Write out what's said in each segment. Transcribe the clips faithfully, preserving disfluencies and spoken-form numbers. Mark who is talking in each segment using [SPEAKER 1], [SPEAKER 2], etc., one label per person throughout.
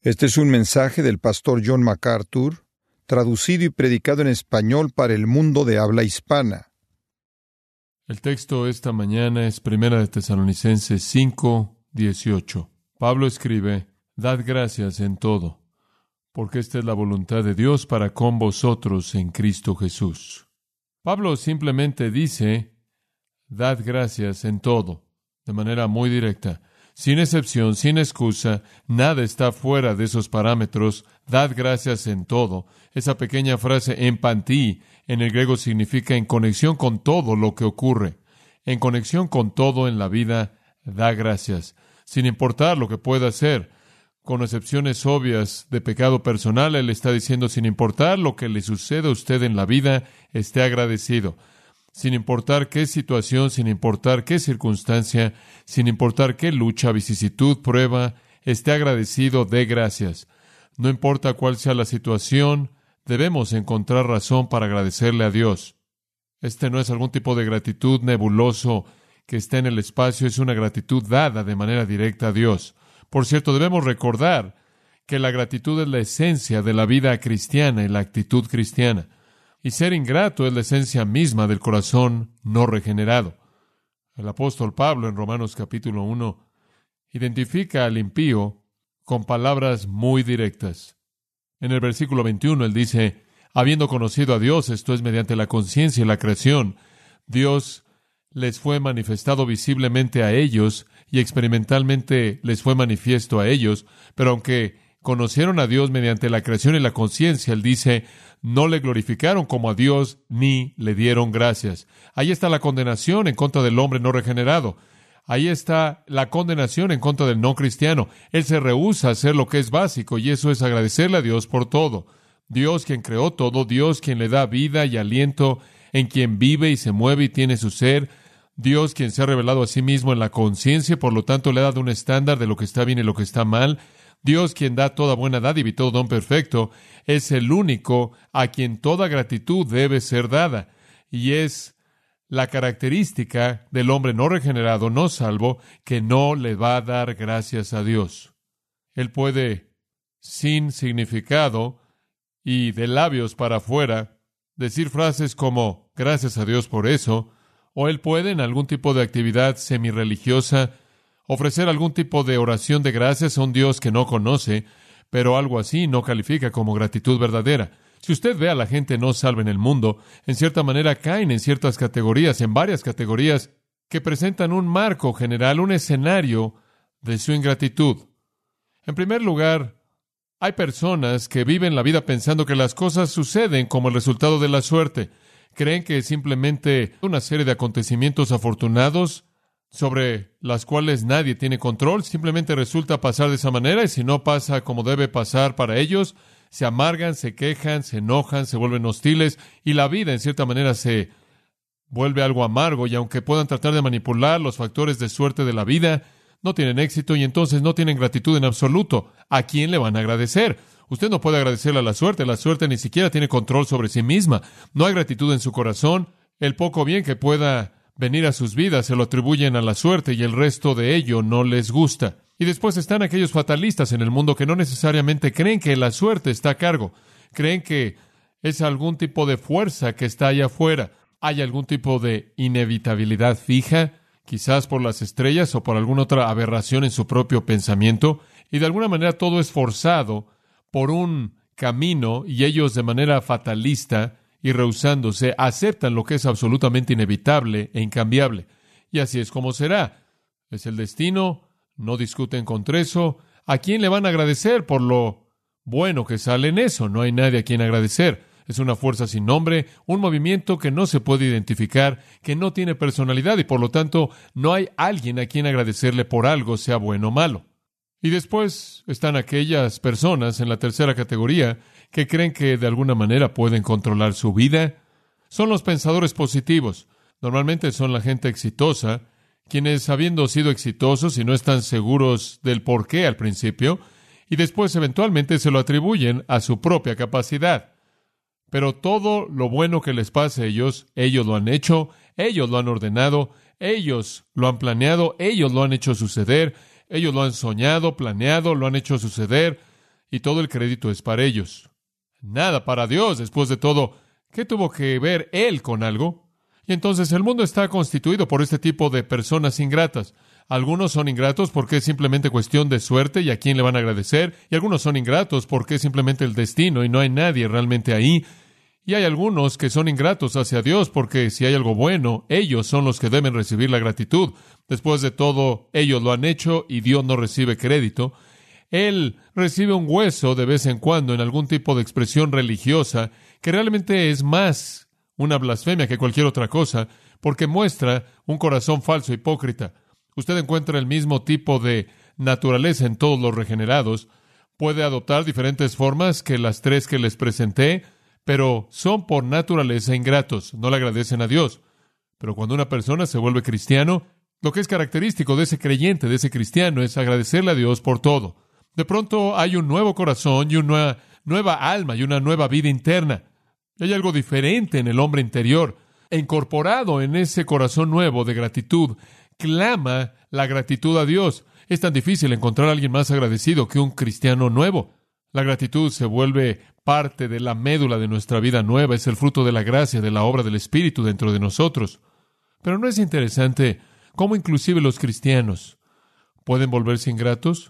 [SPEAKER 1] Este es un mensaje del pastor John MacArthur, traducido y predicado en español para el mundo de habla hispana.
[SPEAKER 2] El texto esta mañana es Primera de Tesalonicenses cinco, dieciocho. Pablo escribe: Dad gracias en todo, porque esta es la voluntad de Dios para con vosotros en Cristo Jesús. Pablo simplemente dice: Dad gracias en todo, de manera muy directa, sin excepción, sin excusa. Nada está fuera de esos parámetros. Dad gracias en todo. Esa pequeña frase, en pantí, en el griego significa en conexión con todo lo que ocurre. En conexión con todo en la vida, da gracias, sin importar lo que pueda hacer. Con excepciones obvias de pecado personal, él está diciendo, sin importar lo que le suceda a usted en la vida, esté agradecido. Sin importar qué situación, sin importar qué circunstancia, sin importar qué lucha, vicisitud, prueba, esté agradecido, dé gracias. No importa cuál sea la situación, debemos encontrar razón para agradecerle a Dios. Este no es algún tipo de gratitud nebuloso que está en el espacio, es una gratitud dada de manera directa a Dios. Por cierto, debemos recordar que la gratitud es la esencia de la vida cristiana y la actitud cristiana. Y ser ingrato es la esencia misma del corazón no regenerado. El apóstol Pablo en Romanos capítulo uno identifica al impío con palabras muy directas. En el versículo veintiuno él dice: habiendo conocido a Dios, esto es mediante la conciencia y la creación, Dios les fue manifestado visiblemente a ellos y experimentalmente les fue manifiesto a ellos, pero aunque conocieron a Dios mediante la creación y la conciencia, él dice, no le glorificaron como a Dios ni le dieron gracias. Ahí está la condenación en contra del hombre no regenerado. Ahí está la condenación en contra del no cristiano. Él se rehúsa a hacer lo que es básico, y eso es agradecerle a Dios por todo. Dios quien creó todo, Dios quien le da vida y aliento, en quien vive y se mueve y tiene su ser, Dios quien se ha revelado a sí mismo en la conciencia y por lo tanto le ha dado un estándar de lo que está bien y lo que está mal. Dios, quien da toda buena dádiva y todo don perfecto, es el único a quien toda gratitud debe ser dada. Y es la característica del hombre no regenerado, no salvo, que no le va a dar gracias a Dios. Él puede, sin significado y de labios para afuera, decir frases como, gracias a Dios por eso, o él puede, en algún tipo de actividad semirreligiosa, ofrecer algún tipo de oración de gracias a un Dios que no conoce, pero algo así no califica como gratitud verdadera. Si usted ve a la gente no salva en el mundo, en cierta manera caen en ciertas categorías, en varias categorías, que presentan un marco general, un escenario de su ingratitud. En primer lugar, hay personas que viven la vida pensando que las cosas suceden como el resultado de la suerte. Creen que es simplemente una serie de acontecimientos afortunados sobre las cuales nadie tiene control, simplemente resulta pasar de esa manera, y si no pasa como debe pasar para ellos, se amargan, se quejan, se enojan, se vuelven hostiles, y la vida en cierta manera se vuelve algo amargo, y aunque puedan tratar de manipular los factores de suerte de la vida, no tienen éxito y entonces no tienen gratitud en absoluto. ¿A quién le van a agradecer? Usted no puede agradecerle a la suerte, la suerte ni siquiera tiene control sobre sí misma, no hay gratitud en su corazón, el poco bien que pueda venir a sus vidas se lo atribuyen a la suerte y el resto de ello no les gusta. Y después están aquellos fatalistas en el mundo que no necesariamente creen que la suerte está a cargo. Creen que es algún tipo de fuerza que está allá afuera. Hay algún tipo de inevitabilidad fija, quizás por las estrellas o por alguna otra aberración en su propio pensamiento. Y de alguna manera todo es forzado por un camino y ellos de manera fatalista y rehusándose, aceptan lo que es absolutamente inevitable e incambiable. Y así es como será. Es el destino, no discuten contra eso. ¿A quién le van a agradecer por lo bueno que sale en eso? No hay nadie a quien agradecer. Es una fuerza sin nombre, un movimiento que no se puede identificar, que no tiene personalidad y por lo tanto no hay alguien a quien agradecerle por algo, sea bueno o malo. Y después están aquellas personas en la tercera categoría que creen que de alguna manera pueden controlar su vida. Son los pensadores positivos. Normalmente son la gente exitosa, quienes habiendo sido exitosos y no están seguros del por qué al principio, y después eventualmente se lo atribuyen a su propia capacidad. Pero todo lo bueno que les pase a ellos, ellos lo han hecho, ellos lo han ordenado, ellos lo han planeado, ellos lo han hecho suceder, ellos lo han soñado, planeado, lo han hecho suceder, y todo el crédito es para ellos. Nada para Dios. Después de todo, ¿qué tuvo que ver Él con algo? Y entonces el mundo está constituido por este tipo de personas ingratas. Algunos son ingratos porque es simplemente cuestión de suerte y a quién le van a agradecer, y algunos son ingratos porque es simplemente el destino y no hay nadie realmente ahí. Y hay algunos que son ingratos hacia Dios porque si hay algo bueno, ellos son los que deben recibir la gratitud. Después de todo, ellos lo han hecho y Dios no recibe crédito. Él recibe un hueso de vez en cuando en algún tipo de expresión religiosa que realmente es más una blasfemia que cualquier otra cosa, porque muestra un corazón falso, hipócrita. Usted encuentra el mismo tipo de naturaleza en todos los regenerados. Puede adoptar diferentes formas que las tres que les presenté, pero son por naturaleza ingratos, no le agradecen a Dios. Pero cuando una persona se vuelve cristiano, lo que es característico de ese creyente, de ese cristiano, es agradecerle a Dios por todo. De pronto hay un nuevo corazón y una nueva alma y una nueva vida interna. Y hay algo diferente en el hombre interior. E incorporado en ese corazón nuevo de gratitud, clama la gratitud a Dios. Es tan difícil encontrar a alguien más agradecido que un cristiano nuevo. La gratitud se vuelve parte de la médula de nuestra vida nueva. Es el fruto de la gracia, de la obra del Espíritu dentro de nosotros. Pero ¿no es interesante cómo inclusive los cristianos pueden volverse ingratos?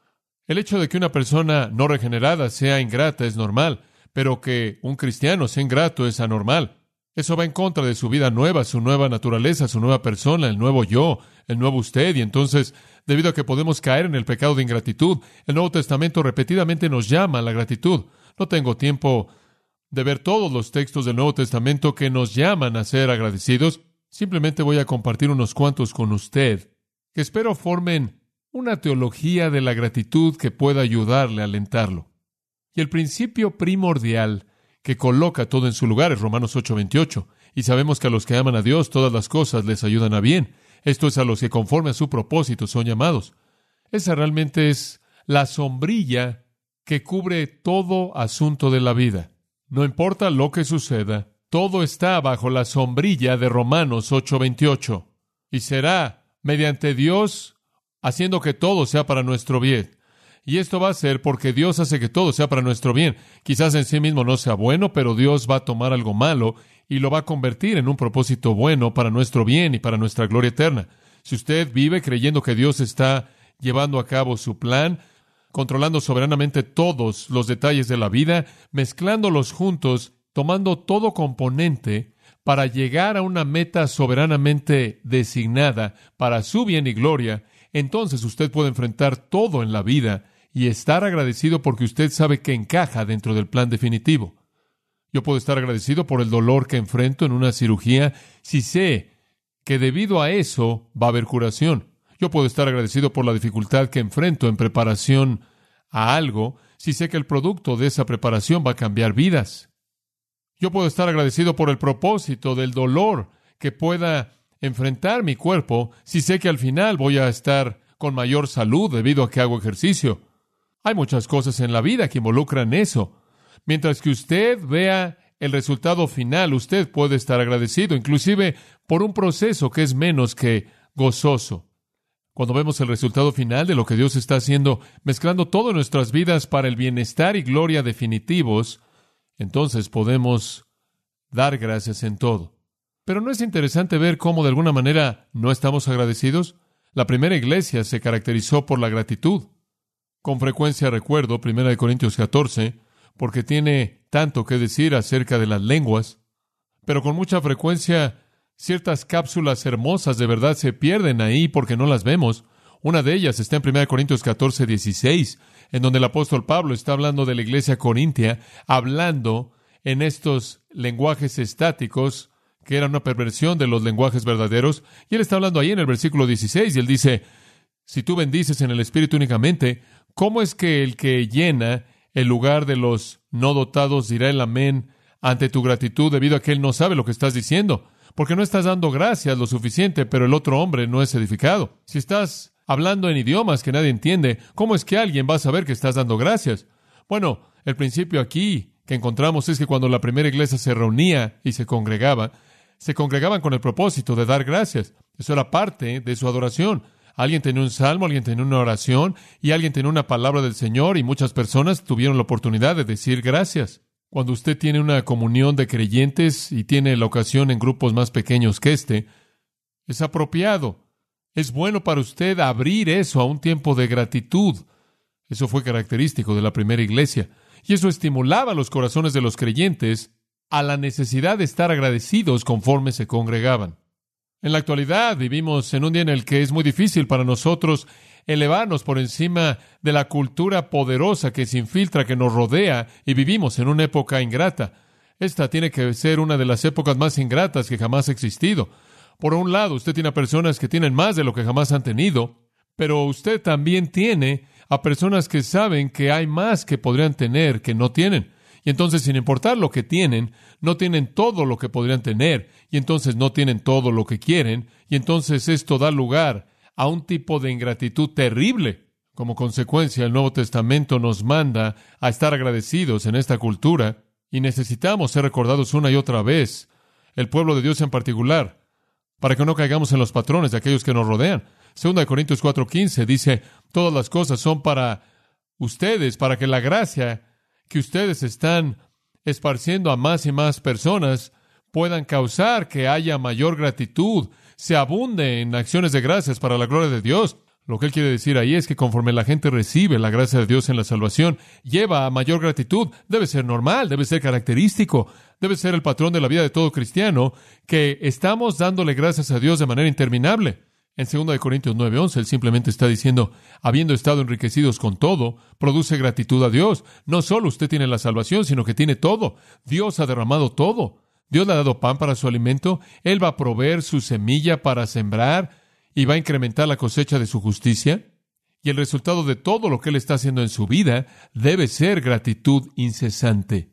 [SPEAKER 2] El hecho de que una persona no regenerada sea ingrata es normal, pero que un cristiano sea ingrato es anormal. Eso va en contra de su vida nueva, su nueva naturaleza, su nueva persona, el nuevo yo, el nuevo usted. Y entonces, debido a que podemos caer en el pecado de ingratitud, el Nuevo Testamento repetidamente nos llama a la gratitud. No tengo tiempo de ver todos los textos del Nuevo Testamento que nos llaman a ser agradecidos. Simplemente voy a compartir unos cuantos con usted, que espero formen una teología de la gratitud que pueda ayudarle a alentarlo. Y el principio primordial que coloca todo en su lugar es Romanos ocho veintiocho. Y sabemos que a los que aman a Dios todas las cosas les ayudan a bien. Esto es a los que conforme a su propósito son llamados. Esa realmente es la sombrilla que cubre todo asunto de la vida. No importa lo que suceda, todo está bajo la sombrilla de Romanos ocho veintiocho. Y será mediante Dios haciendo que todo sea para nuestro bien. Y esto va a ser porque Dios hace que todo sea para nuestro bien. Quizás en sí mismo no sea bueno, pero Dios va a tomar algo malo y lo va a convertir en un propósito bueno para nuestro bien y para nuestra gloria eterna. Si usted vive creyendo que Dios está llevando a cabo su plan, controlando soberanamente todos los detalles de la vida, mezclándolos juntos, tomando todo componente para llegar a una meta soberanamente designada para su bien y gloria, entonces usted puede enfrentar todo en la vida y estar agradecido porque usted sabe que encaja dentro del plan definitivo. Yo puedo estar agradecido por el dolor que enfrento en una cirugía si sé que debido a eso va a haber curación. Yo puedo estar agradecido por la dificultad que enfrento en preparación a algo si sé que el producto de esa preparación va a cambiar vidas. Yo puedo estar agradecido por el propósito del dolor que pueda enfrentar mi cuerpo si sé que al final voy a estar con mayor salud debido a que hago ejercicio. Hay muchas cosas en la vida que involucran eso. Mientras que usted vea el resultado final, usted puede estar agradecido, inclusive por un proceso que es menos que gozoso. Cuando vemos el resultado final de lo que Dios está haciendo, mezclando todo en nuestras vidas para el bienestar y gloria definitivos, entonces podemos dar gracias en todo. Pero ¿no es interesante ver cómo de alguna manera no estamos agradecidos? La primera iglesia se caracterizó por la gratitud. Con frecuencia recuerdo primera de Corintios catorce, porque tiene tanto que decir acerca de las lenguas, pero con mucha frecuencia ciertas cápsulas hermosas de verdad se pierden ahí porque no las vemos. Una de ellas está en primera de Corintios catorce, dieciséis, en donde el apóstol Pablo está hablando de la iglesia corintia, hablando en estos lenguajes estáticos, que eran una perversión de los lenguajes verdaderos, y él está hablando ahí en el versículo dieciséis, y él dice, si tú bendices en el Espíritu únicamente, ¿cómo es que el que llena el lugar de los no dotados dirá el amén ante tu gratitud debido a que él no sabe lo que estás diciendo? Porque no estás dando gracias lo suficiente, pero el otro hombre no es edificado. Si estás hablando en idiomas que nadie entiende, ¿cómo es que alguien va a saber que estás dando gracias? Bueno, el principio aquí que encontramos es que cuando la primera iglesia se reunía y se congregaba, se congregaban con el propósito de dar gracias. Eso era parte de su adoración. Alguien tenía un salmo, alguien tenía una oración y alguien tenía una palabra del Señor, y muchas personas tuvieron la oportunidad de decir gracias. Cuando usted tiene una comunión de creyentes y tiene la ocasión en grupos más pequeños que este, es apropiado. Es bueno para usted abrir eso a un tiempo de gratitud. Eso fue característico de la primera iglesia. Y eso estimulaba los corazones de los creyentes a la necesidad de estar agradecidos conforme se congregaban. En la actualidad vivimos en un día en el que es muy difícil para nosotros elevarnos por encima de la cultura poderosa que se infiltra, que nos rodea, y vivimos en una época ingrata. Esta tiene que ser una de las épocas más ingratas que jamás ha existido. Por un lado, usted tiene a personas que tienen más de lo que jamás han tenido, pero usted también tiene a personas que saben que hay más que podrían tener que no tienen. Y entonces, sin importar lo que tienen, no tienen todo lo que podrían tener, y entonces no tienen todo lo que quieren, y entonces esto da lugar a un tipo de ingratitud terrible. Como consecuencia, el Nuevo Testamento nos manda a estar agradecidos en esta cultura, y necesitamos ser recordados una y otra vez, el pueblo de Dios en particular, para que no caigamos en los patrones de aquellos que nos rodean. Segunda de Corintios cuatro quince dice, todas las cosas son para ustedes, para que la gracia que ustedes están esparciendo a más y más personas puedan causar que haya mayor gratitud, se abunde en acciones de gracias para la gloria de Dios. Lo que él quiere decir ahí es que conforme la gente recibe la gracia de Dios en la salvación, lleva a mayor gratitud. Debe ser normal, debe ser característico, debe ser el patrón de la vida de todo cristiano, que estamos dándole gracias a Dios de manera interminable. En segunda de Corintios nueve once, él simplemente está diciendo, habiendo estado enriquecidos con todo, produce gratitud a Dios. No solo usted tiene la salvación, sino que tiene todo. Dios ha derramado todo. Dios le ha dado pan para su alimento. Él va a proveer su semilla para sembrar y va a incrementar la cosecha de su justicia. Y el resultado de todo lo que Él está haciendo en su vida debe ser gratitud incesante.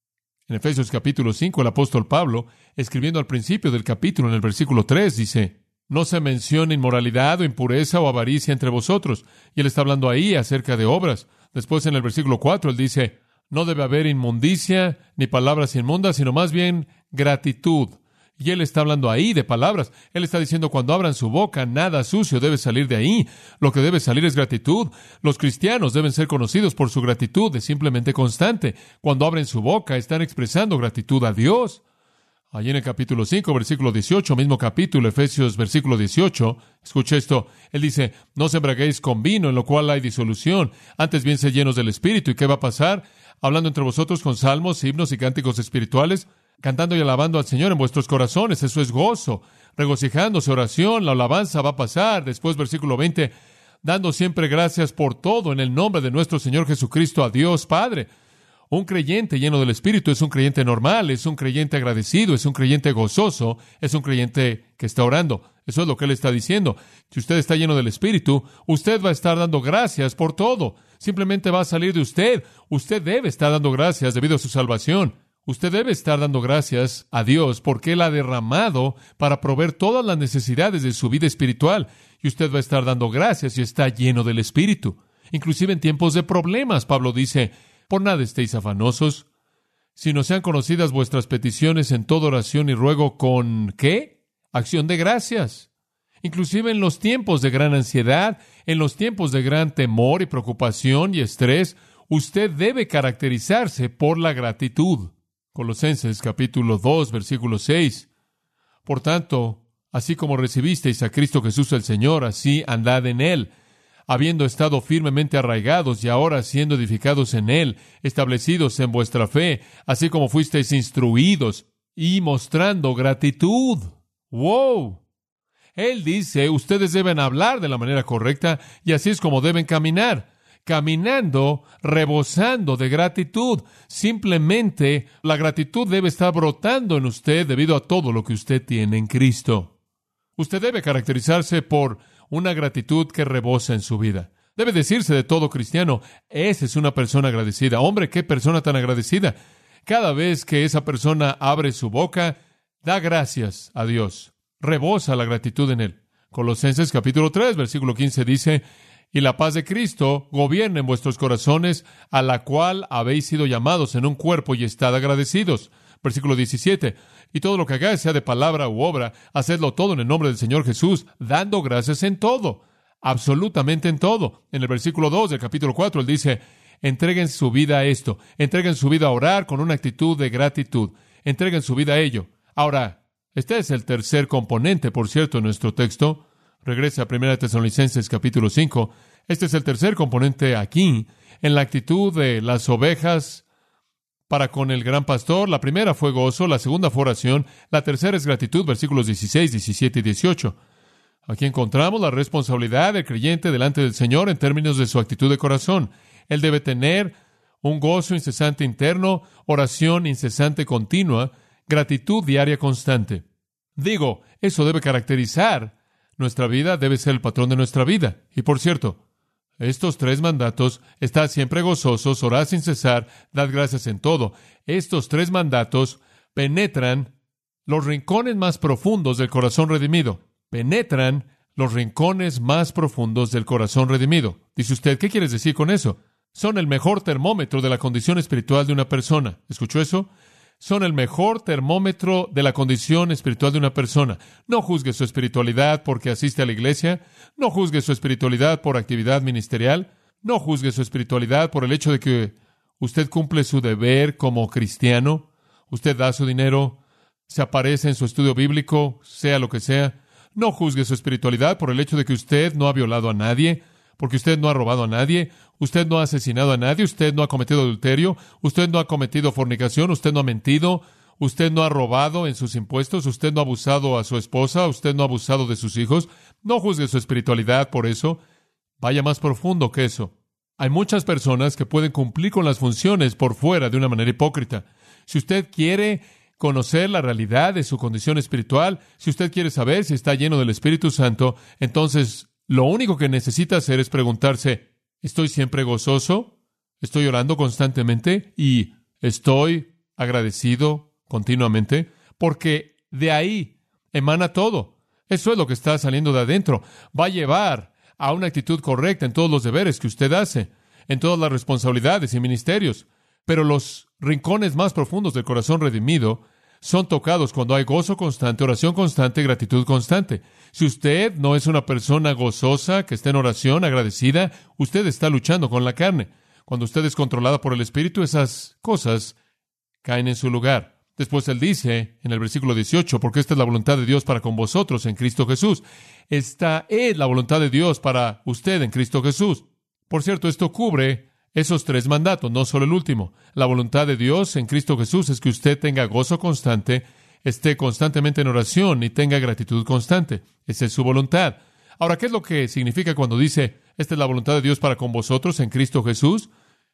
[SPEAKER 2] En Efesios capítulo cinco, el apóstol Pablo, escribiendo al principio del capítulo, en el versículo tres, dice, no se menciona inmoralidad o impureza o avaricia entre vosotros. Y él está hablando ahí acerca de obras. Después, en el versículo cuatro, él dice, no debe haber inmundicia ni palabras inmundas, sino más bien gratitud. Y él está hablando ahí de palabras. Él está diciendo, cuando abran su boca, nada sucio debe salir de ahí. Lo que debe salir es gratitud. Los cristianos deben ser conocidos por su gratitud. Es simplemente constante. Cuando abren su boca, están expresando gratitud a Dios. Allí en el capítulo cinco, versículo dieciocho, mismo capítulo, Efesios, versículo dieciocho, escuche esto, él dice, no os embriaguéis con vino, en lo cual hay disolución, antes bien sed llenos del Espíritu. ¿Y qué va a pasar? Hablando entre vosotros con salmos, himnos y cánticos espirituales, cantando y alabando al Señor en vuestros corazones. Eso es gozo, regocijándose, oración, la alabanza va a pasar. Después, versículo veinte, dando siempre gracias por todo en el nombre de nuestro Señor Jesucristo a Dios Padre. Un creyente lleno del Espíritu es un creyente normal, es un creyente agradecido, es un creyente gozoso, es un creyente que está orando. Eso es lo que él está diciendo. Si usted está lleno del Espíritu, usted va a estar dando gracias por todo. Simplemente va a salir de usted. Usted debe estar dando gracias debido a su salvación. Usted debe estar dando gracias a Dios porque Él ha derramado para proveer todas las necesidades de su vida espiritual. Y usted va a estar dando gracias si está lleno del Espíritu. Inclusive en tiempos de problemas, Pablo dice, por nada estéis afanosos, sino sean conocidas vuestras peticiones en toda oración y ruego con, ¿qué? Acción de gracias. Inclusive en los tiempos de gran ansiedad, en los tiempos de gran temor y preocupación y estrés, usted debe caracterizarse por la gratitud. Colosenses capítulo dos, versículo seis. Por tanto, así como recibisteis a Cristo Jesús el Señor, así andad en Él, habiendo estado firmemente arraigados y ahora siendo edificados en Él, establecidos en vuestra fe, así como fuisteis instruidos y mostrando gratitud. ¡Wow! Él dice, ustedes deben hablar de la manera correcta y así es como deben caminar. Caminando, rebosando de gratitud. Simplemente la gratitud debe estar brotando en usted debido a todo lo que usted tiene en Cristo. Usted debe caracterizarse por una gratitud que rebosa en su vida. Debe decirse de todo cristiano, esa es una persona agradecida. Hombre, qué persona tan agradecida. Cada vez que esa persona abre su boca, da gracias a Dios. Rebosa la gratitud en él. Colosenses capítulo tres, versículo quince dice, y la paz de Cristo gobierne en vuestros corazones, a la cual habéis sido llamados en un cuerpo y estad agradecidos. Versículo diecisiete, y todo lo que hagáis, sea de palabra u obra, hacedlo todo en el nombre del Señor Jesús, dando gracias en todo. absolutamente en todo. En el versículo dos del capítulo cuatro, él dice, entreguen su vida a esto, entreguen su vida a orar con una actitud de gratitud, entreguen su vida a ello. Ahora, este es el tercer componente, por cierto, en nuestro texto. Regresa a primera Tesalonicenses capítulo cinco. Este es el tercer componente aquí, en la actitud de las ovejas para con el gran pastor. La primera fue gozo, la segunda fue oración, la tercera es gratitud, versículos dieciséis, diecisiete y dieciocho. Aquí encontramos la responsabilidad del creyente delante del Señor en términos de su actitud de corazón. Él debe tener un gozo incesante interno, oración incesante continua, gratitud diaria constante. Digo, eso debe caracterizar nuestra vida, debe ser el patrón de nuestra vida. Y por cierto, estos tres mandatos, estad siempre gozosos, orad sin cesar, dad gracias en todo. Estos tres mandatos penetran los rincones más profundos del corazón redimido. Penetran los rincones más profundos del corazón redimido. Dice usted, ¿qué quieres decir con eso? Son el mejor termómetro de la condición espiritual de una persona. ¿Escuchó eso? Son el mejor termómetro de la condición espiritual de una persona. No juzgue su espiritualidad porque asiste a la iglesia. No juzgue su espiritualidad por actividad ministerial. No juzgue su espiritualidad por el hecho de que usted cumple su deber como cristiano. Usted da su dinero, se aparece en su estudio bíblico, sea lo que sea. No juzgue su espiritualidad por el hecho de que usted no ha violado a nadie, porque usted no ha robado a nadie, usted no ha asesinado a nadie, usted no ha cometido adulterio, usted no ha cometido fornicación, usted no ha mentido, usted no ha robado en sus impuestos, usted no ha abusado a su esposa, usted no ha abusado de sus hijos. No juzgue su espiritualidad por eso. Vaya más profundo que eso. Hay muchas personas que pueden cumplir con las funciones por fuera de una manera hipócrita. Si usted quiere conocer la realidad de su condición espiritual, si usted quiere saber si está lleno del Espíritu Santo, entonces lo único que necesita hacer es preguntarse, ¿estoy siempre gozoso? ¿Estoy orando constantemente? ¿Y estoy agradecido continuamente? Porque de ahí emana todo. Eso es lo que está saliendo de adentro. Va a llevar a una actitud correcta en todos los deberes que usted hace, en todas las responsabilidades y ministerios. Pero los rincones más profundos del corazón redimido son tocados cuando hay gozo constante, oración constante, gratitud constante. Si usted no es una persona gozosa, que está en oración, agradecida, usted está luchando con la carne. Cuando usted es controlada por el Espíritu, esas cosas caen en su lugar. Después él dice, en el versículo dieciocho, porque esta es la voluntad de Dios para con vosotros en Cristo Jesús. Esta es la voluntad de Dios para usted en Cristo Jesús. Por cierto, esto cubre esos tres mandatos, no solo el último. La voluntad de Dios en Cristo Jesús es que usted tenga gozo constante, esté constantemente en oración y tenga gratitud constante. Esa es su voluntad. Ahora, ¿qué es lo que significa cuando dice, esta es la voluntad de Dios para con vosotros en Cristo Jesús?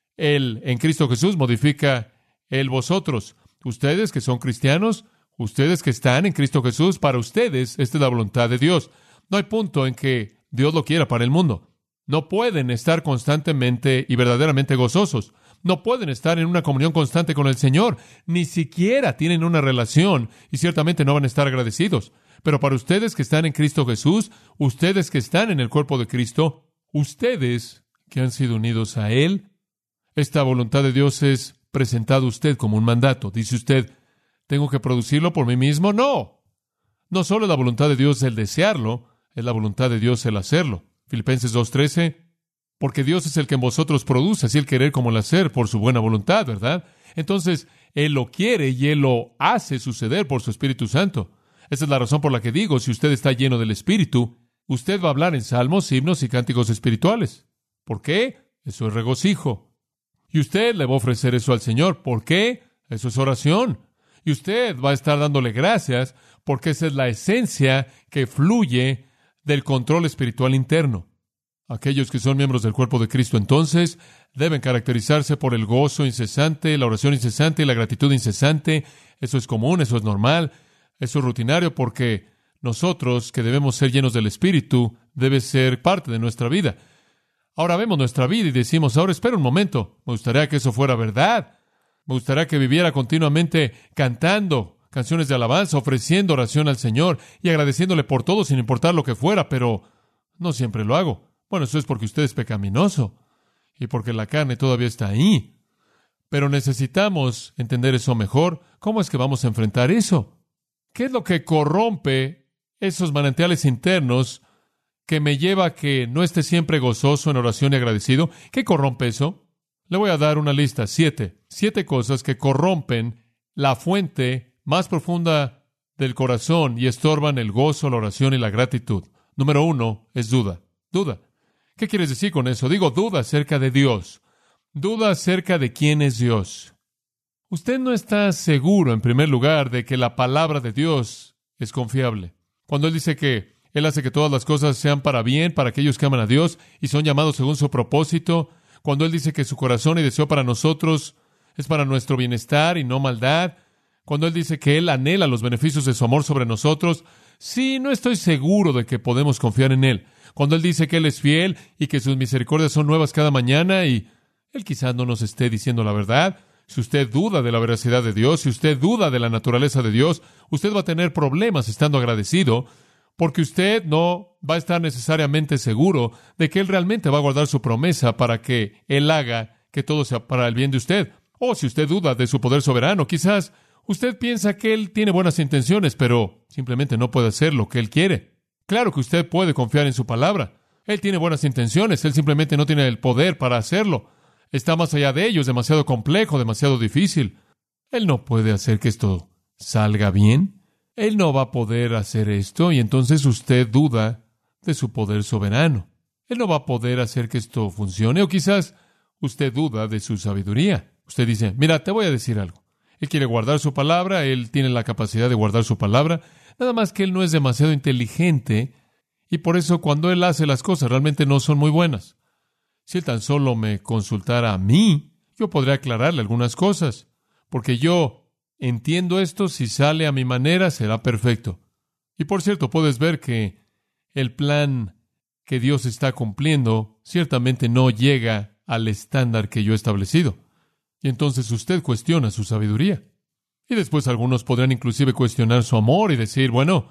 [SPEAKER 2] El en Cristo Jesús modifica el vosotros. Ustedes que son cristianos, ustedes que están en Cristo Jesús, para ustedes, esta es la voluntad de Dios. No hay punto en que Dios lo quiera para el mundo. No pueden estar constantemente y verdaderamente gozosos. No pueden estar en una comunión constante con el Señor. Ni siquiera tienen una relación y ciertamente no van a estar agradecidos. Pero para ustedes que están en Cristo Jesús, ustedes que están en el cuerpo de Cristo, ustedes que han sido unidos a Él, esta voluntad de Dios es presentada a usted como un mandato. Dice usted, ¿tengo que producirlo por mí mismo? No. No solo es la voluntad de Dios el desearlo, es la voluntad de Dios el hacerlo. Filipenses dos trece, porque Dios es el que en vosotros produce, así el querer como el hacer, por su buena voluntad, ¿verdad? Entonces, Él lo quiere y Él lo hace suceder por su Espíritu Santo. Esa es la razón por la que digo, si usted está lleno del Espíritu, usted va a hablar en salmos, himnos y cánticos espirituales. ¿Por qué? Eso es regocijo. Y usted le va a ofrecer eso al Señor. ¿Por qué? Eso es oración. Y usted va a estar dándole gracias porque esa es la esencia que fluye del control espiritual interno. Aquellos que son miembros del cuerpo de Cristo, entonces, deben caracterizarse por el gozo incesante, la oración incesante y la gratitud incesante. Eso es común, eso es normal, eso es rutinario, porque nosotros, que debemos ser llenos del Espíritu, debe ser parte de nuestra vida. Ahora vemos nuestra vida y decimos, ahora espera un momento, me gustaría que eso fuera verdad. Me gustaría que viviera continuamente cantando canciones de alabanza, ofreciendo oración al Señor y agradeciéndole por todo sin importar lo que fuera, pero no siempre lo hago. Bueno, eso es porque usted es pecaminoso y porque la carne todavía está ahí. Pero necesitamos entender eso mejor. ¿Cómo es que vamos a enfrentar eso? ¿Qué es lo que corrompe esos manantiales internos que me lleva a que no esté siempre gozoso en oración y agradecido? ¿Qué corrompe eso? Le voy a dar una lista, siete. Siete cosas que corrompen la fuente más profunda del corazón y estorban el gozo, la oración y la gratitud. Número uno es duda. Duda. ¿Qué quieres decir con eso? Digo, duda acerca de Dios. Duda acerca de quién es Dios. Usted no está seguro, en primer lugar, de que la palabra de Dios es confiable. Cuando Él dice que Él hace que todas las cosas sean para bien, para aquellos que aman a Dios y son llamados según su propósito. Cuando Él dice que su corazón y deseo para nosotros es para nuestro bienestar y no maldad. Cuando Él dice que Él anhela los beneficios de su amor sobre nosotros. Sí, no estoy seguro de que podemos confiar en Él. Cuando Él dice que Él es fiel y que sus misericordias son nuevas cada mañana y Él quizás no nos esté diciendo la verdad. Si usted duda de la veracidad de Dios, si usted duda de la naturaleza de Dios, usted va a tener problemas estando agradecido, porque usted no va a estar necesariamente seguro de que Él realmente va a guardar su promesa para que Él haga que todo sea para el bien de usted. O si usted duda de su poder soberano, quizás usted piensa que Él tiene buenas intenciones, pero simplemente no puede hacer lo que Él quiere. Claro que usted puede confiar en su palabra. Él tiene buenas intenciones, Él simplemente no tiene el poder para hacerlo. Está más allá de ello, es demasiado complejo, demasiado difícil. Él no puede hacer que esto salga bien. Él no va a poder hacer esto, y entonces usted duda de su poder soberano. Él no va a poder hacer que esto funcione, o quizás usted duda de su sabiduría. Usted dice, mira, te voy a decir algo. Él quiere guardar su palabra, Él tiene la capacidad de guardar su palabra, nada más que Él no es demasiado inteligente, y por eso cuando Él hace las cosas realmente no son muy buenas. Si Él tan solo me consultara a mí, yo podría aclararle algunas cosas, porque yo entiendo esto, si sale a mi manera, será perfecto. Y por cierto, puedes ver que el plan que Dios está cumpliendo ciertamente no llega al estándar que yo he establecido. Y entonces usted cuestiona su sabiduría. Y después algunos podrán inclusive cuestionar su amor y decir, bueno,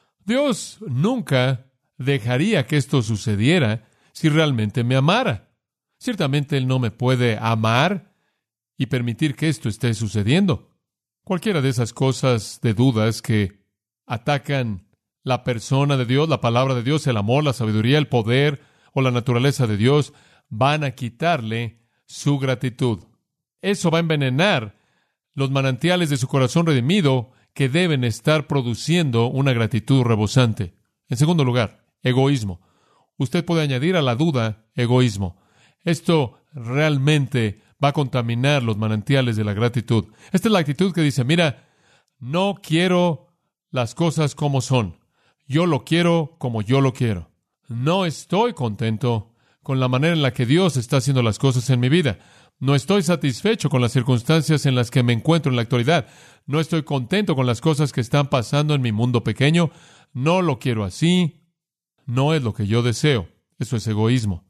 [SPEAKER 2] Dios nunca dejaría que esto sucediera si realmente me amara. Ciertamente Él no me puede amar y permitir que esto esté sucediendo. Cualquiera de esas cosas de dudas que atacan la persona de Dios, la palabra de Dios, el amor, la sabiduría, el poder o la naturaleza de Dios, van a quitarle su gratitud. Eso va a envenenar los manantiales de su corazón redimido que deben estar produciendo una gratitud rebosante. En segundo lugar, egoísmo. Usted puede añadir a la duda egoísmo. Esto realmente va a contaminar los manantiales de la gratitud. Esta es la actitud que dice, mira, no quiero las cosas como son. Yo lo quiero como yo lo quiero. No estoy contento con la manera en la que Dios está haciendo las cosas en mi vida. No estoy satisfecho con las circunstancias en las que me encuentro en la actualidad. No estoy contento con las cosas que están pasando en mi mundo pequeño. No lo quiero así. No es lo que yo deseo. Eso es egoísmo.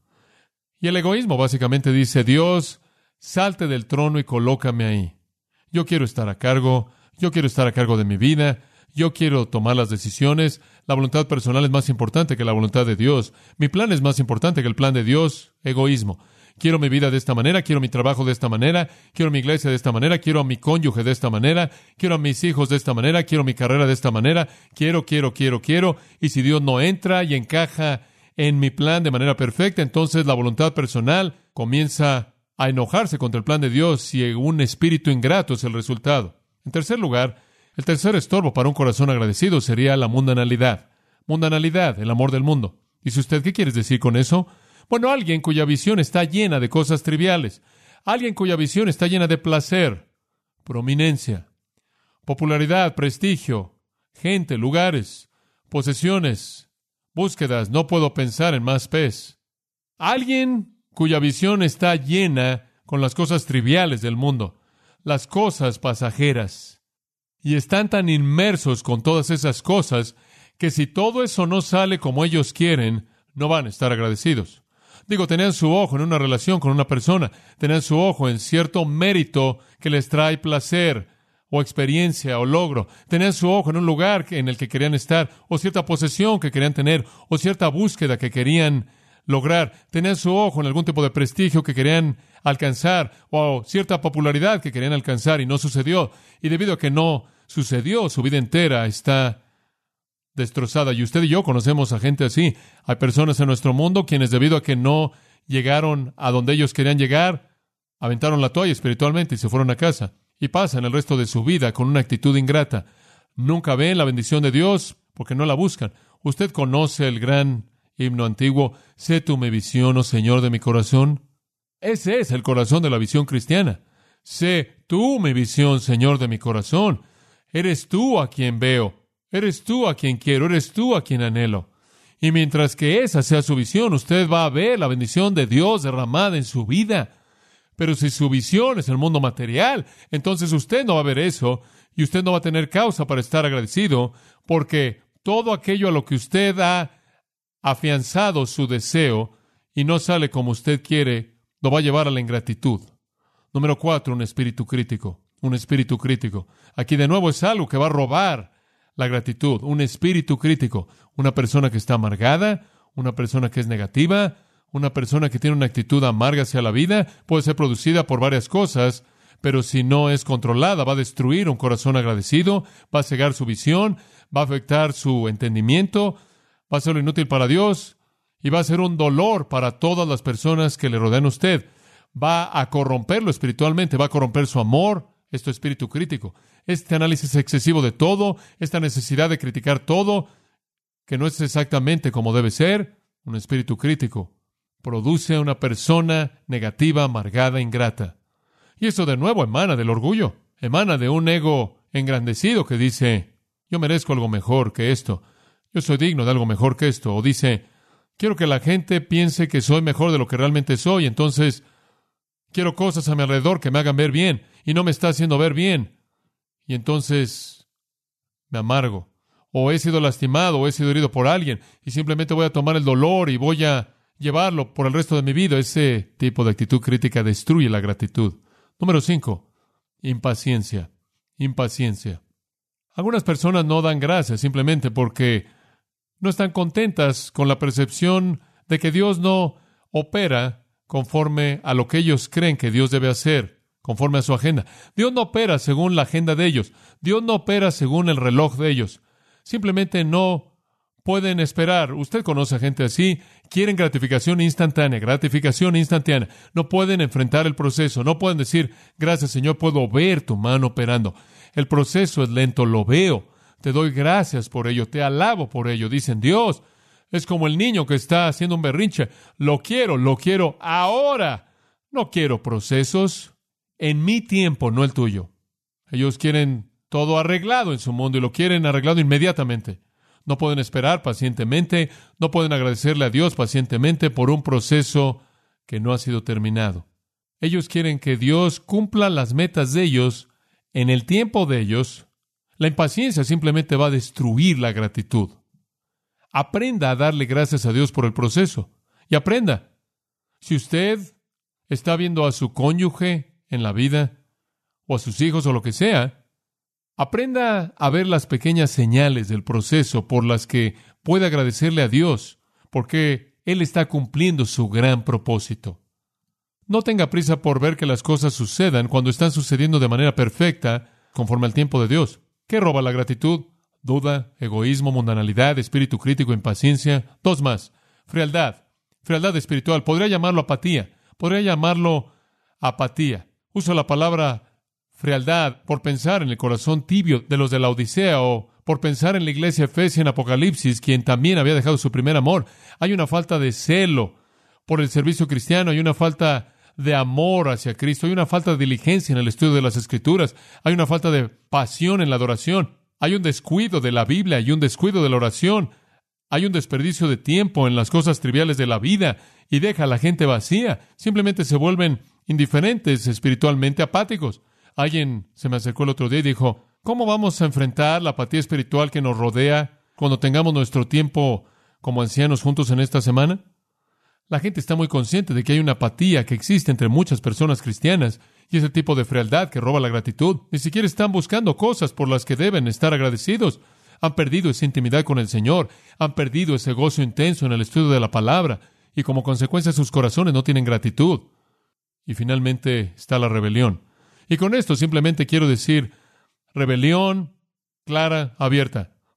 [SPEAKER 2] Y el egoísmo básicamente dice, Dios, salte del trono y colócame ahí. Yo quiero estar a cargo. Yo quiero estar a cargo de mi vida. Yo quiero tomar las decisiones. La voluntad personal es más importante que la voluntad de Dios. Mi plan es más importante que el plan de Dios. Egoísmo. Quiero mi vida de esta manera, quiero mi trabajo de esta manera, quiero mi iglesia de esta manera, quiero a mi cónyuge de esta manera, quiero a mis hijos de esta manera, quiero mi carrera de esta manera, quiero, quiero, quiero, quiero. Y si Dios no entra y encaja en mi plan de manera perfecta, entonces la voluntad personal comienza a enojarse contra el plan de Dios y un espíritu ingrato es el resultado. En tercer lugar, el tercer estorbo para un corazón agradecido sería la mundanalidad. Mundanalidad, el amor del mundo. Dice usted, ¿qué quieres decir con eso? Bueno, alguien cuya visión está llena de cosas triviales. Alguien cuya visión está llena de placer, prominencia, popularidad, prestigio, gente, lugares, posesiones, búsquedas. No puedo pensar en más pez. Alguien cuya visión está llena con las cosas triviales del mundo, las cosas pasajeras. Y están tan inmersos con todas esas cosas que si todo eso no sale como ellos quieren, no van a estar agradecidos. Digo, tenían su ojo en una relación con una persona, tenían su ojo en cierto mérito que les trae placer, o experiencia, o logro. Tenían su ojo en un lugar en el que querían estar, o cierta posesión que querían tener, o cierta búsqueda que querían lograr. Tenían su ojo en algún tipo de prestigio que querían alcanzar, o cierta popularidad que querían alcanzar, y no sucedió. Y debido a que no sucedió, su vida entera está destrozada. Y usted y yo conocemos a gente así. Hay personas en nuestro mundo quienes, debido a que no llegaron a donde ellos querían llegar, aventaron la toalla espiritualmente y se fueron a casa. Y pasan el resto de su vida con una actitud ingrata. Nunca ven la bendición de Dios porque no la buscan. Usted conoce el gran himno antiguo, sé tú mi visión, oh Señor de mi corazón. Ese es el corazón de la visión cristiana. Sé tú mi visión, Señor de mi corazón. Eres tú a quien veo. Eres tú a quien quiero. Eres tú a quien anhelo. Y mientras que esa sea su visión, usted va a ver la bendición de Dios derramada en su vida. Pero si su visión es el mundo material, entonces usted no va a ver eso y usted no va a tener causa para estar agradecido, porque todo aquello a lo que usted ha afianzado su deseo y no sale como usted quiere, lo va a llevar a la ingratitud. Número cuatro, un espíritu crítico. Un espíritu crítico. Aquí de nuevo es algo que va a robar la gratitud. Un espíritu crítico. Una persona que está amargada, una persona que es negativa, una persona que tiene una actitud amarga hacia la vida, puede ser producida por varias cosas, pero si no es controlada, va a destruir un corazón agradecido, va a cegar su visión, va a afectar su entendimiento, va a ser inútil para Dios y va a ser un dolor para todas las personas que le rodean a usted. Va a corromperlo espiritualmente, va a corromper su amor. Esto es espíritu crítico. Este análisis excesivo de todo, esta necesidad de criticar todo, que no es exactamente como debe ser, un espíritu crítico produce a una persona negativa, amargada, ingrata. Y eso de nuevo emana del orgullo, emana de un ego engrandecido que dice, yo merezco algo mejor que esto, yo soy digno de algo mejor que esto, o dice, quiero que la gente piense que soy mejor de lo que realmente soy, entonces quiero cosas a mi alrededor que me hagan ver bien, y no me está haciendo ver bien, y entonces me amargo, o he sido lastimado, o he sido herido por alguien, y simplemente voy a tomar el dolor y voy a llevarlo por el resto de mi vida. Ese tipo de actitud crítica destruye la gratitud. Número cinco, impaciencia. Impaciencia. Algunas personas no dan gracias simplemente porque no están contentas con la percepción de que Dios no opera conforme a lo que ellos creen que Dios debe hacer, conforme a su agenda. Dios no opera según la agenda de ellos. Dios no opera según el reloj de ellos. Simplemente no pueden esperar. Usted conoce a gente así. Quieren gratificación instantánea, gratificación instantánea. No pueden enfrentar el proceso. No pueden decir, gracias Señor, puedo ver tu mano operando. El proceso es lento, lo veo. Te doy gracias por ello, te alabo por ello. Dicen, Dios, es como el niño que está haciendo un berrinche. Lo quiero, lo quiero ahora. No quiero procesos en mi tiempo, no el tuyo. Ellos quieren todo arreglado en su mundo y lo quieren arreglado inmediatamente. No pueden esperar pacientemente, no pueden agradecerle a Dios pacientemente por un proceso que no ha sido terminado. Ellos quieren que Dios cumpla las metas de ellos en el tiempo de ellos. La impaciencia simplemente va a destruir la gratitud. Aprenda a darle gracias a Dios por el proceso. Y aprenda. Si usted está viendo a su cónyuge en la vida, o a sus hijos o lo que sea, aprenda a ver las pequeñas señales del proceso por las que puede agradecerle a Dios, porque Él está cumpliendo su gran propósito. No tenga prisa por ver que las cosas sucedan cuando están sucediendo de manera perfecta, conforme al tiempo de Dios. ¿Qué roba la gratitud? Duda, egoísmo, mundanalidad, espíritu crítico, impaciencia. Dos más. Frialdad. Frialdad espiritual. Podría llamarlo apatía. Podría llamarlo apatía. Uso la palabra frialdad por pensar en el corazón tibio de los de la Odisea o por pensar en la iglesia efesia en Apocalipsis, quien también había dejado su primer amor. Hay una falta de celo por el servicio cristiano, hay una falta de amor hacia Cristo, hay una falta de diligencia en el estudio de las Escrituras, hay una falta de pasión en la adoración, hay un descuido de la Biblia y un descuido de la oración, hay un desperdicio de tiempo en las cosas triviales de la vida y deja a la gente vacía, simplemente se vuelven indiferentes espiritualmente, apáticos. Alguien se me acercó el otro día y dijo, ¿cómo vamos a enfrentar la apatía espiritual que nos rodea cuando tengamos nuestro tiempo como ancianos juntos en esta semana? La gente está muy consciente de que hay una apatía que existe entre muchas personas cristianas y ese tipo de frialdad que roba la gratitud. Ni siquiera están buscando cosas por las que deben estar agradecidos. Han perdido esa intimidad con el Señor, han perdido ese gozo intenso en el estudio de la palabra y como consecuencia sus corazones no tienen gratitud. Y finalmente está la rebelión. Y con esto simplemente quiero decir rebelión clara, abierta.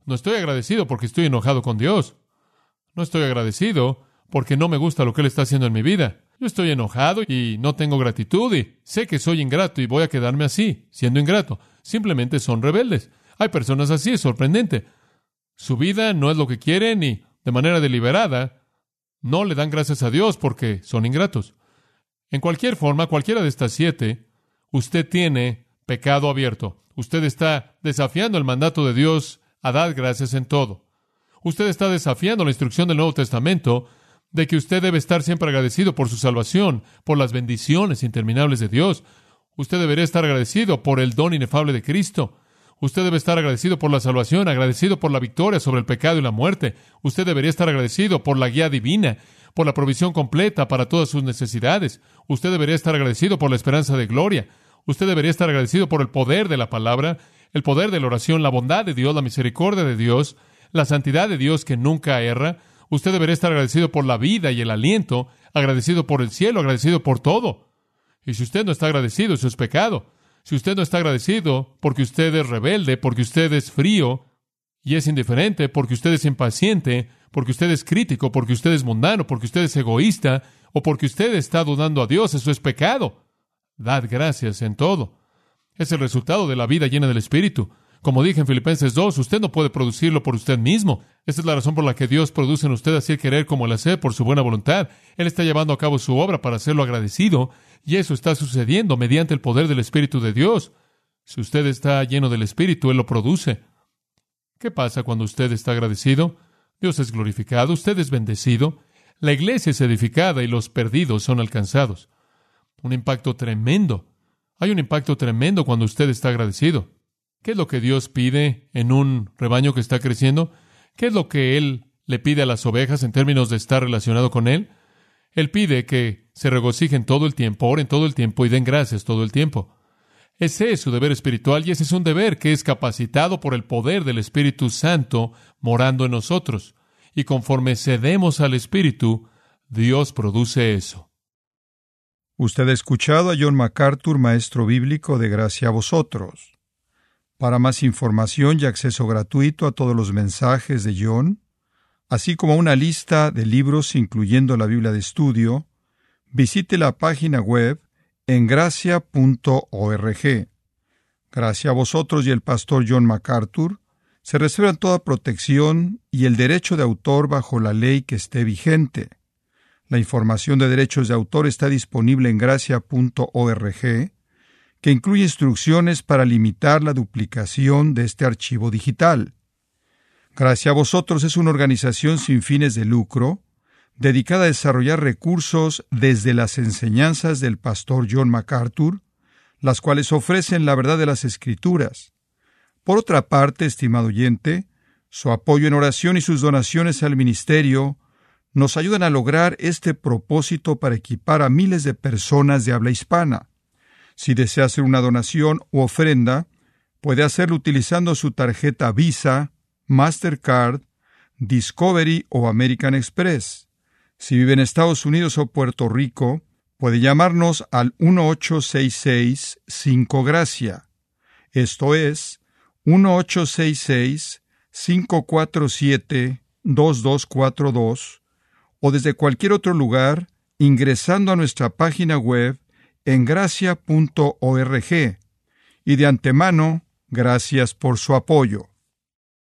[SPEAKER 2] No estoy agradecido porque estoy enojado con Dios. No estoy agradecido porque no me gusta lo que Él está haciendo en mi vida. Yo estoy enojado y no tengo gratitud y sé que soy ingrato y voy a quedarme así, siendo ingrato. Simplemente son rebeldes. Hay personas así, es sorprendente. Su vida no es lo que quieren y, de manera deliberada, no le dan gracias a Dios porque son ingratos. En cualquier forma, cualquiera de estas siete, usted tiene pecado abierto. Usted está desafiando el mandato de Dios a dar gracias en todo. Usted está desafiando la instrucción del Nuevo Testamento de que usted debe estar siempre agradecido por su salvación, por las bendiciones interminables de Dios. Usted debería estar agradecido por el don inefable de Cristo. Usted debe estar agradecido por la salvación, agradecido por la victoria sobre el pecado y la muerte. Usted debería estar agradecido por la guía divina, por la provisión completa para todas sus necesidades. Usted debería estar agradecido por la esperanza de gloria. Usted debería estar agradecido por el poder de la palabra, el poder de la oración, la bondad de Dios, la misericordia de Dios, la santidad de Dios que nunca erra. Usted debería estar agradecido por la vida y el aliento, agradecido por el cielo, agradecido por todo. Y si usted no está agradecido, eso es pecado. Si usted no está agradecido porque usted es rebelde, porque usted es frío y es indiferente, porque usted es impaciente, porque usted es crítico, porque usted es mundano, porque usted es egoísta, o porque usted está dudando a Dios, eso es pecado. Dad gracias en todo. Es el resultado de la vida llena del Espíritu. Como dije en Filipenses dos, usted no puede producirlo por usted mismo. Esta es la razón por la que Dios produce en usted así el querer como el hacer por su buena voluntad. Él está llevando a cabo su obra para hacerlo agradecido, y eso está sucediendo mediante el poder del Espíritu de Dios. Si usted está lleno del Espíritu, Él lo produce. ¿Qué pasa cuando usted está agradecido? Dios es glorificado, usted es bendecido, la iglesia es edificada y los perdidos son alcanzados. Un impacto tremendo. Hay un impacto tremendo cuando usted está agradecido. ¿Qué es lo que Dios pide en un rebaño que está creciendo? ¿Qué es lo que Él le pide a las ovejas en términos de estar relacionado con Él? Él pide que se regocijen todo el tiempo, oren todo el tiempo y den gracias todo el tiempo. Ese es su deber espiritual y ese es un deber que es capacitado por el poder del Espíritu Santo morando en nosotros. Y conforme cedemos al Espíritu, Dios produce eso.
[SPEAKER 1] Usted ha escuchado a John MacArthur, maestro bíblico de Gracia a Vosotros. Para más información y acceso gratuito a todos los mensajes de John, así como una lista de libros incluyendo la Biblia de estudio, visite la página web en gracia punto org. Gracia a Vosotros y el pastor John MacArthur se reservan toda protección y el derecho de autor bajo la ley que esté vigente. La información de derechos de autor está disponible en gracia punto org, que incluye instrucciones para limitar la duplicación de este archivo digital. Gracia a Vosotros es una organización sin fines de lucro, dedicada a desarrollar recursos desde las enseñanzas del pastor John MacArthur, las cuales ofrecen la verdad de las Escrituras. Por otra parte, estimado oyente, su apoyo en oración y sus donaciones al ministerio nos ayudan a lograr este propósito para equipar a miles de personas de habla hispana. Si desea hacer una donación u ofrenda, puede hacerlo utilizando su tarjeta Visa, Mastercard, Discovery o American Express. Si vive en Estados Unidos o Puerto Rico, puede llamarnos al uno ocho seis seis cinco Gracia. Esto es uno ocho seis seis cinco cuatro siete dos dos cuatro dos o desde cualquier otro lugar ingresando a nuestra página web en gracia punto org. Y de antemano, gracias por su apoyo.